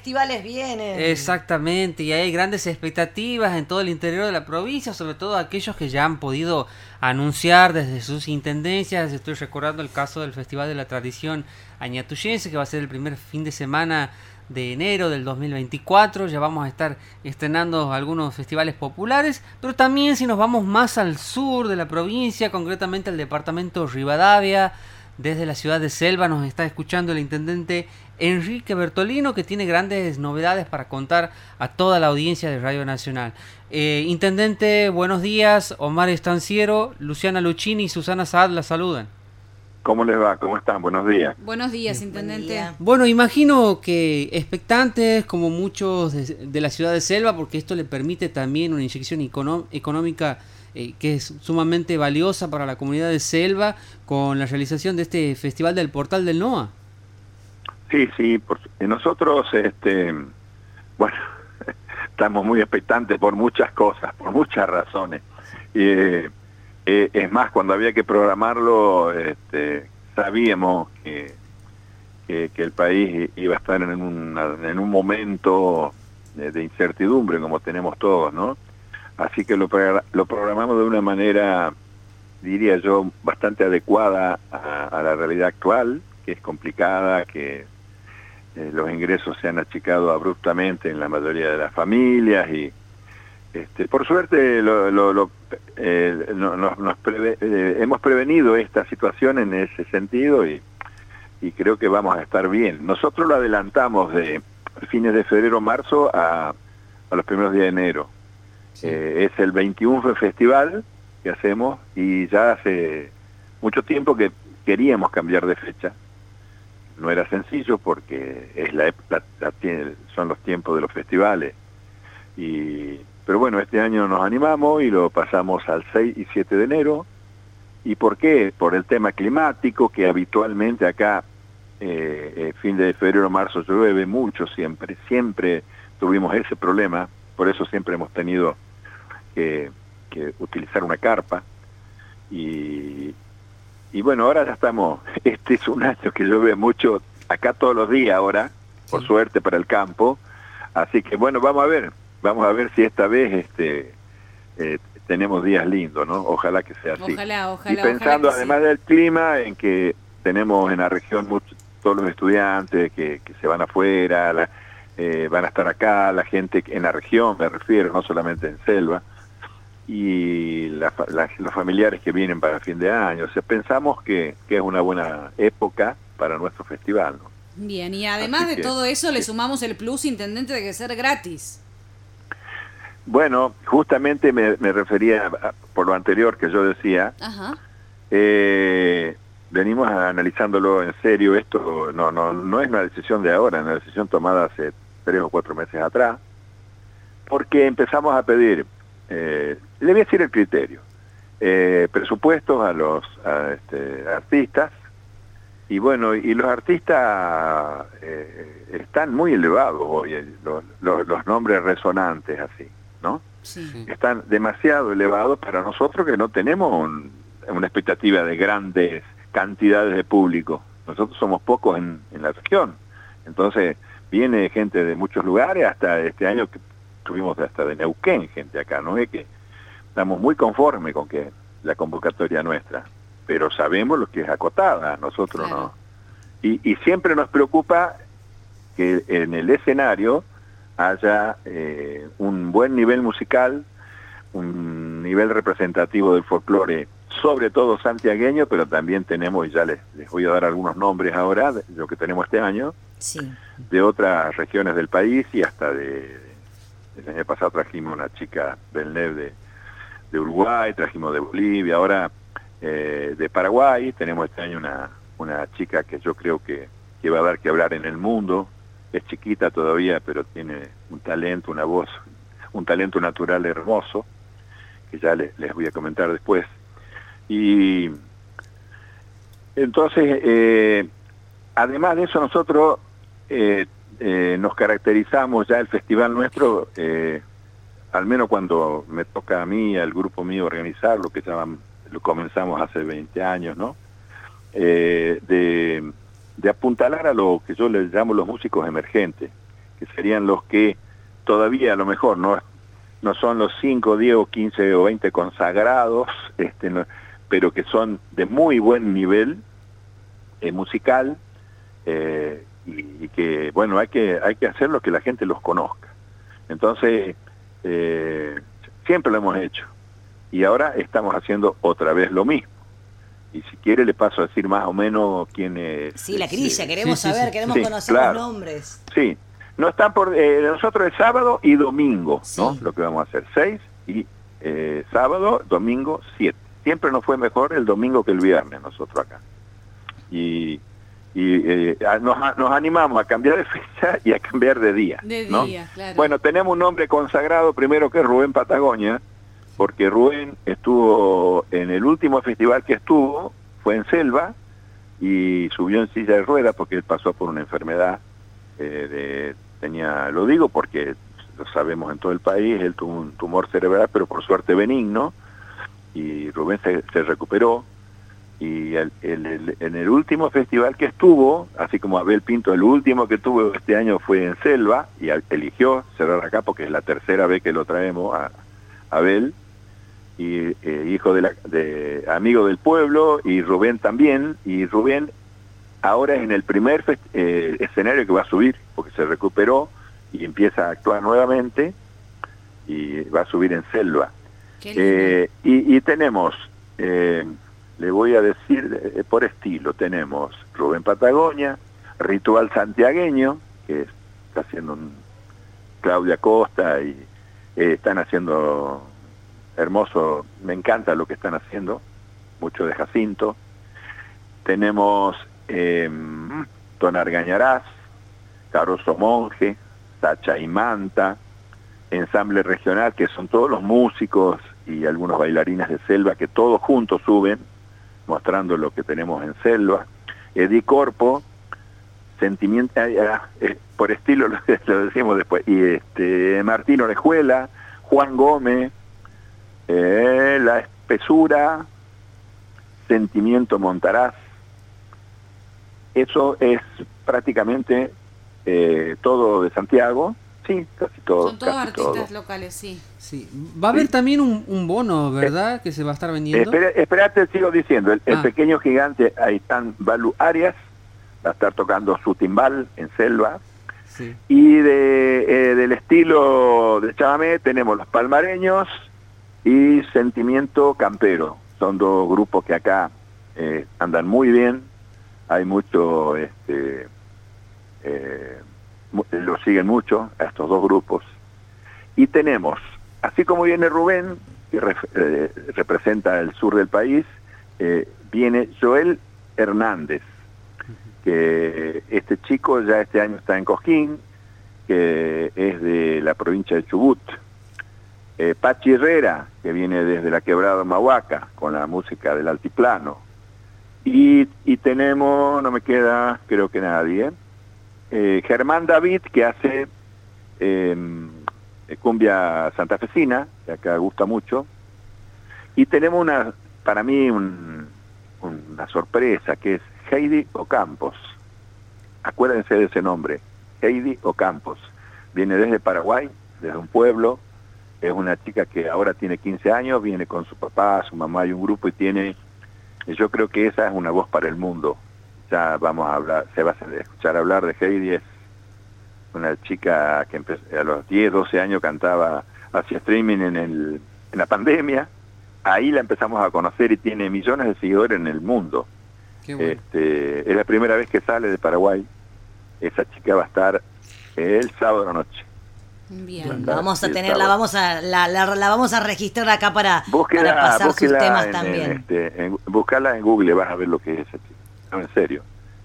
festivales vienen. Exactamente, y hay grandes expectativas en todo el interior de la provincia, sobre todo aquellos que ya han podido anunciar desde sus intendencias. Estoy recordando el caso del Festival de la Tradición Añatuyense, que va a ser el primer fin de semana de enero del 2024. Ya vamos a estar estrenando algunos festivales populares, pero también si nos vamos más al sur de la provincia, concretamente al departamento Rivadavia, desde la ciudad de Selva nos está escuchando el intendente Enrique Bertolino, que tiene grandes novedades para contar a toda la audiencia de Radio Nacional. Intendente, buenos días. Omar Estanciero, Luciana Luchini y Susana Saad la saludan. ¿Cómo les va? ¿Cómo están? Buenos días. Buenos días, intendente. Bueno, imagino que expectantes, como muchos de la ciudad de Selva, porque esto le permite también una inyección económica que es sumamente valiosa para la comunidad de Selva, con la realización de este Festival del Portal del NOA. Sí, nosotros, bueno, estamos muy expectantes por muchas cosas, por muchas razones. Es más, cuando había que programarlo, sabíamos que el país iba a estar en un momento de incertidumbre, como tenemos todos, ¿no? Así que lo programamos de una manera, diría yo, bastante adecuada a la realidad actual, que es complicada, que los ingresos se han achicado abruptamente en la mayoría de las familias y por suerte hemos prevenido esta situación en ese sentido y creo que vamos a estar bien. Nosotros lo adelantamos de fines de febrero, marzo a los primeros días de enero. Sí. Es el 21 festival que hacemos y ya hace mucho tiempo que queríamos cambiar de fecha. No era sencillo porque es son los tiempos de los festivales. Pero bueno, este año nos animamos y lo pasamos al 6 y 7 de enero. ¿Y por qué? Por el tema climático, que habitualmente acá, fin de febrero, marzo, llueve mucho siempre. Siempre tuvimos ese problema, por eso siempre hemos tenido que utilizar una carpa. Y bueno, ahora ya estamos, este es un año que llueve mucho, acá todos los días ahora, por suerte para el campo. Así que bueno, vamos a ver si esta vez tenemos días lindos, ¿no? Ojalá que sea así. Ojalá. Y pensando además del clima, en que tenemos en la región todos los estudiantes que se van afuera, van a estar acá, la gente en la región, me refiero, no solamente en Selva, y los familiares que vienen para fin de año. O sea, pensamos que es una buena época para nuestro festival, ¿no? Bien, y además de todo eso le sumamos el plus, intendente, de que ser gratis. Bueno, justamente me refería por lo anterior que yo decía. Ajá. Venimos analizándolo en serio. Esto no es una decisión de ahora, es una decisión tomada hace 3 o 4 meses atrás, porque empezamos a pedir, le voy a decir el criterio, presupuestos a los artistas, y bueno, y los artistas están muy elevados hoy, los nombres resonantes así, ¿no? Sí. Están demasiado elevados para nosotros que no tenemos una expectativa de grandes cantidades de público. Nosotros somos pocos en la región. Entonces viene gente de muchos lugares, hasta este año que tuvimos hasta de Neuquén gente acá, ¿no? Es que estamos muy conformes con que la convocatoria nuestra, pero sabemos lo que es acotada, nosotros claro. No. Y siempre nos preocupa que en el escenario haya un buen nivel musical, un nivel representativo del folclore, sobre todo santiagueño, pero también tenemos, y ya les voy a dar algunos nombres ahora, de lo que tenemos este año, sí. De otras regiones del país, y hasta el año pasado trajimos una chica del NEV de Uruguay, trajimos de Bolivia, ahora de Paraguay, tenemos este año una chica que yo creo que va a dar que hablar en el mundo. Es chiquita todavía, pero tiene un talento, una voz, un talento natural hermoso, que ya les voy a comentar después. Y entonces, además de eso, nosotros nos caracterizamos ya el festival nuestro, al menos cuando me toca a mí, al grupo mío organizar, lo comenzamos hace 20 años, ¿no? De apuntalar a lo que yo les llamo los músicos emergentes, que serían los que todavía a lo mejor no son los 5, 10 o 15 o 20 consagrados, pero que son de muy buen nivel musical, y que, bueno, hay que hacerlo que la gente los conozca. Entonces, siempre lo hemos hecho, y ahora estamos haciendo otra vez lo mismo. Y si quiere le paso a decir más o menos quién es. Sí, la grilla, queremos saber, queremos conocer claro, los nombres. Sí, no están nosotros es sábado y domingo, ¿no? Sí. Lo que vamos a hacer, 6 y sábado, domingo 7. Siempre nos fue mejor el domingo que el viernes nosotros acá. Y nos animamos a cambiar de fecha y a cambiar de día. ¿No? Claro. Bueno, tenemos un nombre consagrado primero, que es Rubén Patagonia, porque Rubén estuvo en el último festival que estuvo, fue en Selva, y subió en silla de ruedas porque él pasó por una enfermedad, lo digo porque lo sabemos en todo el país, él tuvo un tumor cerebral, pero por suerte benigno, y Rubén se recuperó, y en el último festival que estuvo, así como Abel Pinto, el último que tuvo este año fue en Selva, y eligió cerrar acá porque es la tercera vez que lo traemos a Abel, y hijo amigo del pueblo, y Rubén también, y Rubén ahora es en el primer escenario que va a subir, porque se recuperó y empieza a actuar nuevamente, y va a subir en Selva. Y tenemos, le voy a decir por estilo, tenemos Rubén Patagonia, Ritual Santiagueño, que está haciendo Claudia Costa, y están haciendo hermoso, me encanta lo que están haciendo, mucho de Jacinto. Tenemos Don Argañarás, Caroso Monje, Sacha y Manta, Ensamble Regional, que son todos los músicos y algunos bailarines de Selva que todos juntos suben, mostrando lo que tenemos en Selva. Edi Corpo, Sentimiento, por estilo lo decimos después, y Martín Orejuela, Juan Gómez, La Espesura, Sentimiento Montaraz. Eso es prácticamente todo de Santiago. Sí, casi todo. Son todos casi artistas todo. locales, sí. Sí. Va a haber también un bono, ¿verdad? Que se va a estar vendiendo. Esperate, sigo diciendo. El pequeño gigante Aitán Balu Arias va a estar tocando su timbal en Selva. Sí. Y del estilo de chamamé tenemos Los Palmareños y Sentimiento Campero. Son dos grupos que acá andan muy bien. Hay mucho, lo siguen mucho a estos dos grupos. Y tenemos, así como viene Rubén, que representa el sur del país, viene Joel Hernández, que este chico ya este año está en Cosquín, que es de la provincia de Chubut. Pachi Herrera, que viene desde la Quebrada Mahuaca, con la música del altiplano. Y tenemos, no me queda creo que nadie, Germán David, que hace cumbia santafesina, que acá gusta mucho. Y tenemos para mí una sorpresa, que es Heidi Ocampos. Acuérdense de ese nombre, Heidi Ocampos. Viene desde Paraguay, desde un pueblo. Es una chica que ahora tiene 15 años, viene con su papá, su mamá y un grupo, y yo creo que esa es una voz para el mundo. Ya vamos a hablar, se va a escuchar hablar de Heidi. Es una chica que a los 10, 12 años cantaba, hacía streaming en la pandemia. Ahí la empezamos a conocer y tiene millones de seguidores en el mundo. Qué bueno. Es la primera vez que sale de Paraguay. Esa chica va a estar el sábado a la noche. Bien, vamos a tenerla, la vamos a registrar acá para pasar sus temas también. Buscarla en Google, vas a ver lo que es esa chica. No, en serio.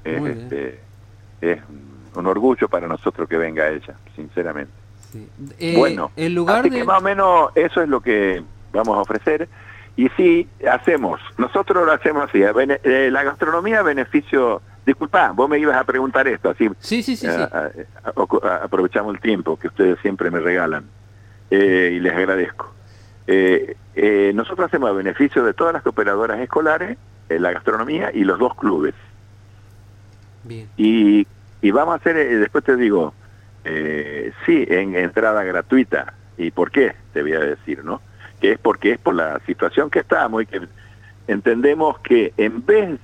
Es un orgullo para nosotros que venga ella, sinceramente. Sí. Bueno, el lugar así que más o menos eso es lo que vamos a ofrecer. Y sí, nosotros lo hacemos así, la gastronomía a beneficio. Disculpa, vos me ibas a preguntar esto, así. Sí. Aprovechamos el tiempo que ustedes siempre me regalan, y les agradezco. Nosotros hacemos a beneficio de todas las cooperadoras escolares, la gastronomía y los dos clubes. Bien. Y vamos a hacer, después te digo, Sí, en entrada gratuita. ¿Y por qué? Te voy a decir, ¿no? Que es porque es por la situación que estamos y que entendemos que en vez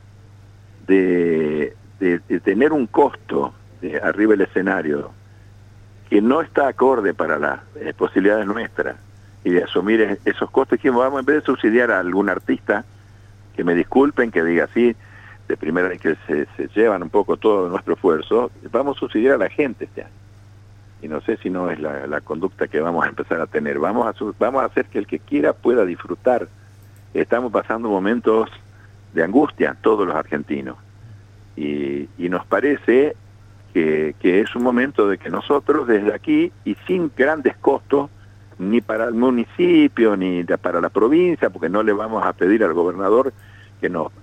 de tener un costo de arriba del escenario que no está acorde para las posibilidades nuestras y de asumir esos costos, que vamos, en vez de subsidiar a algún artista, que me disculpen, que diga así, de primera vez que se llevan un poco todo nuestro esfuerzo, vamos a subsidiar a la gente este año. Y no sé si no es la conducta que vamos a empezar a tener. Vamos a hacer que el que quiera pueda disfrutar. Estamos pasando momentos de angustia, todos los argentinos. Y nos parece que es un momento de que nosotros desde aquí, y sin grandes costos, ni para el municipio, ni para la provincia, porque no le vamos a pedir al gobernador que nos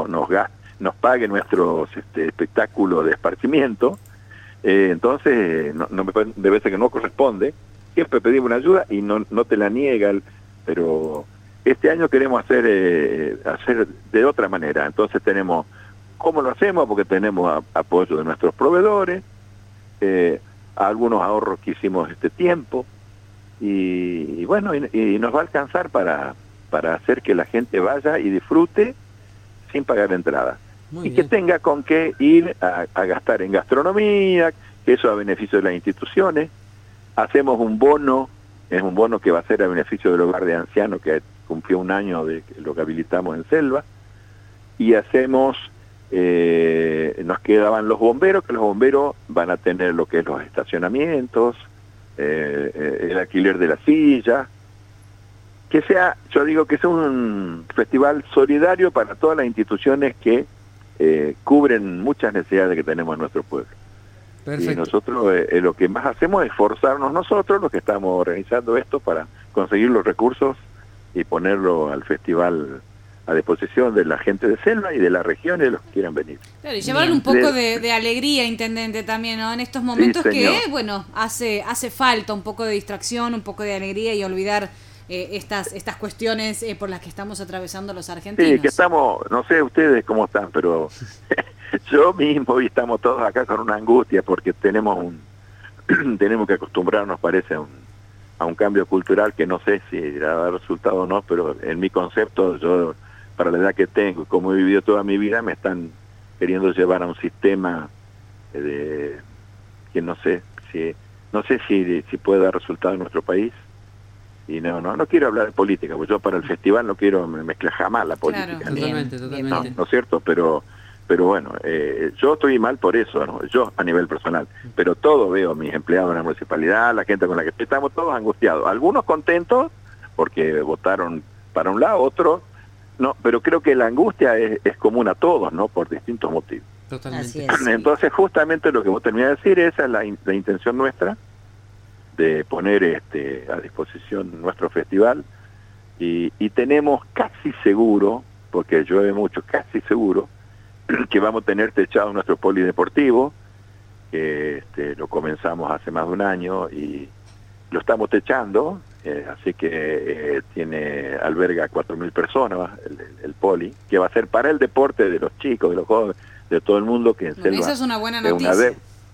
pague nuestros espectáculos de esparcimiento. Entonces, debe ser que no corresponde. Siempre pedimos una ayuda y no te la niega, pero este año queremos hacer de otra manera. Entonces ¿cómo lo hacemos? Porque tenemos apoyo de nuestros proveedores, algunos ahorros que hicimos este tiempo, y bueno, y nos va a alcanzar para hacer que la gente vaya y disfrute sin pagar entrada. Muy bien. Que tenga con qué ir a gastar en gastronomía, que eso a beneficio de las instituciones. Hacemos un bono, es un bono que va a ser a beneficio del hogar de ancianos que cumplió un año de lo que habilitamos en Selva, y hacemos, nos quedaban los bomberos, que los bomberos van a tener lo que es los estacionamientos, el alquiler de la silla, que sea, yo digo que sea un festival solidario para todas las instituciones que cubren muchas necesidades que tenemos en nuestro pueblo. Perfecto. Y nosotros lo que más hacemos es esforzarnos nosotros, los que estamos organizando esto, para conseguir los recursos y ponerlo al festival a disposición de la gente de Selva y de la región y de los que quieran venir. Claro, y llevar un poco de alegría, intendente, también, ¿no? En estos momentos sí, que, bueno, hace falta un poco de distracción, un poco de alegría y olvidar estas cuestiones por las que estamos atravesando los argentinos. Sí, que estamos, no sé ustedes cómo están, pero yo mismo, y estamos todos acá con una angustia porque tenemos que acostumbrarnos, parece, a un cambio cultural que no sé si irá a dar resultado o no, pero en mi concepto, yo, para la edad que tengo y como he vivido toda mi vida, me están queriendo llevar a un sistema que no sé si puede dar resultado en nuestro país. Y no quiero hablar de política, porque yo para el festival no quiero mezclar jamás la política. Claro, totalmente. No es cierto, pero bueno, yo estoy mal por eso, ¿no? Yo a nivel personal, pero todo veo, mis empleados en la municipalidad, la gente con la que estamos todos angustiados, algunos contentos porque votaron para un lado, otros no, pero creo que la angustia es común a todos, ¿no? Por distintos motivos. Totalmente. Entonces justamente lo que vos terminás de decir, esa es la intención nuestra, de poner a disposición nuestro festival, y tenemos casi seguro, porque llueve mucho, casi seguro, que vamos a tener techado nuestro polideportivo, que lo comenzamos hace más de un año y lo estamos techando, así que alberga 4.000 personas el poli, que va a ser para el deporte de los chicos, de los jóvenes, de todo el mundo, que en Selva, esa es una buena noticia.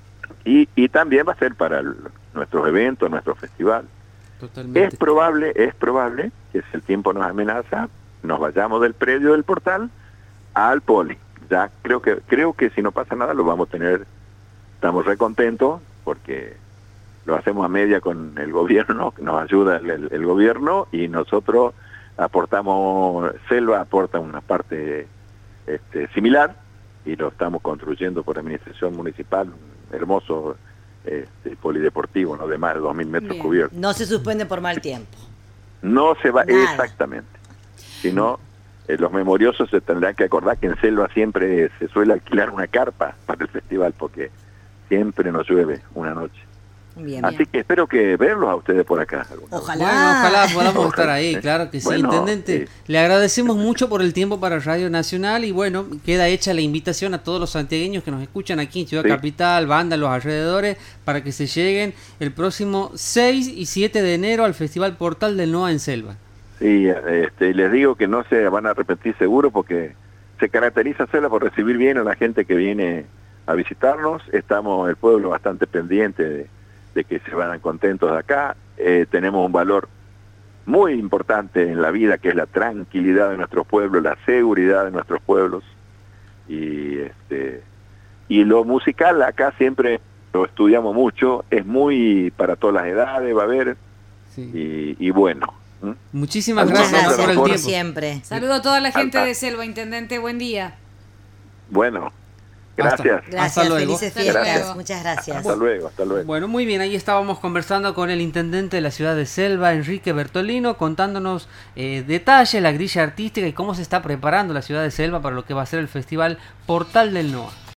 Y también va a ser para nuestros eventos, nuestro festival. Totalmente. Es probable que si el tiempo nos amenaza, nos vayamos del predio del portal al poli. Ya creo que si no pasa nada lo vamos a tener. Estamos re contentos porque lo hacemos a media con el gobierno, nos ayuda el gobierno, y nosotros aportamos, Selva aporta una parte similar, y lo estamos construyendo por administración municipal, un hermoso polideportivo, ¿no? De más de 2.000 metros cubiertos. No se suspende por mal tiempo. No se va, nada. Exactamente. Sino los memoriosos se tendrán que acordar que en Selva siempre se suele alquilar una carpa para el festival, porque siempre nos llueve una noche. Bien, Así que espero que verlos a ustedes por acá. Ojalá. Bueno, ojalá podamos estar ahí, claro que sí. Bueno, intendente, le agradecemos mucho por el tiempo para Radio Nacional, y bueno, queda hecha la invitación a todos los santiagueños que nos escuchan aquí en Ciudad Capital, Banda, los alrededores, para que se lleguen el próximo 6 y 7 de enero al Festival Portal del NOA en Selva. Sí, les digo que no se van a arrepentir seguro, porque se caracteriza Selva por recibir bien a la gente que viene a visitarnos. Estamos el pueblo bastante pendiente de que se vayan contentos de acá. Tenemos un valor muy importante en la vida, que es la tranquilidad de nuestros pueblos, la seguridad de nuestros pueblos. Y lo musical acá siempre lo estudiamos mucho, es muy para todas las edades, va a haber, sí. y bueno. Muchísimas gracias por el tiempo. Siempre. Saludo a toda la gente de Selva, intendente, buen día. Bueno, gracias. Gracias, luego. Felices fiestas, muchas gracias. Hasta luego. Bueno, muy bien, ahí estábamos conversando con el intendente de la ciudad de Selva, Enrique Bertolino, contándonos detalles, la grilla artística y cómo se está preparando la ciudad de Selva para lo que va a ser el festival Portal del NOA.